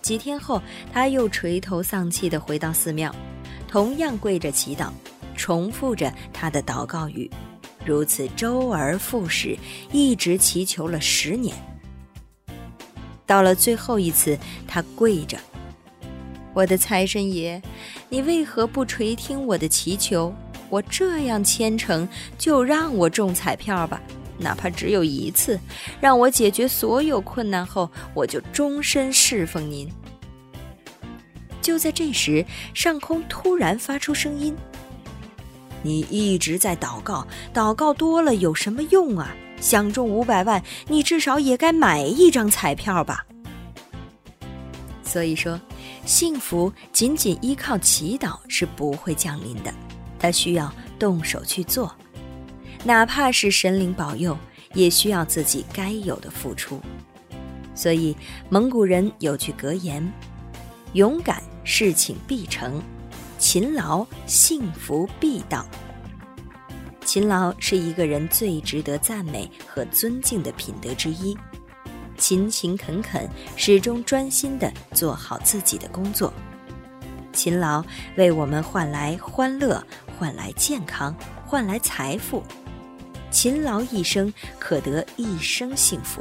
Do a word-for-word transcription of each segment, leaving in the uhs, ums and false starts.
几天后，他又垂头丧气地回到寺庙，同样跪着祈祷，重复着他的祷告语，如此周而复始，一直祈求了十年。到了最后一次，他跪着，我的财神爷，你为何不垂听我的祈求？我这样虔诚，就让我中彩票吧，哪怕只有一次，让我解决所有困难后，我就终身侍奉您。就在这时，上空突然发出声音：你一直在祷告，祷告多了有什么用啊？想中五百万，你至少也该买一张彩票吧。所以说，幸福仅仅依靠祈祷是不会降临的，它需要动手去做，哪怕是神灵保佑，也需要自己该有的付出。所以蒙古人有句格言：勇敢事情必成，勤劳幸福必到。勤劳是一个人最值得赞美和尊敬的品德之一，勤勤恳恳，始终专心地做好自己的工作。勤劳为我们换来欢乐，换来健康，换来财富。勤劳一生，可得一生幸福。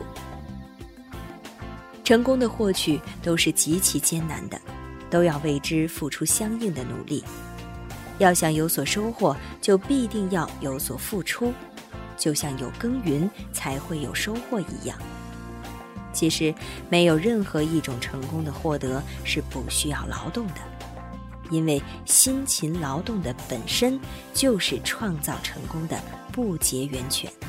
成功的获取都是极其艰难的，都要为之付出相应的努力。要想有所收获，就必定要有所付出，就像有耕耘才会有收获一样。其实没有任何一种成功的获得是不需要劳动的，因为辛勤劳动的本身就是创造成功的不竭源泉。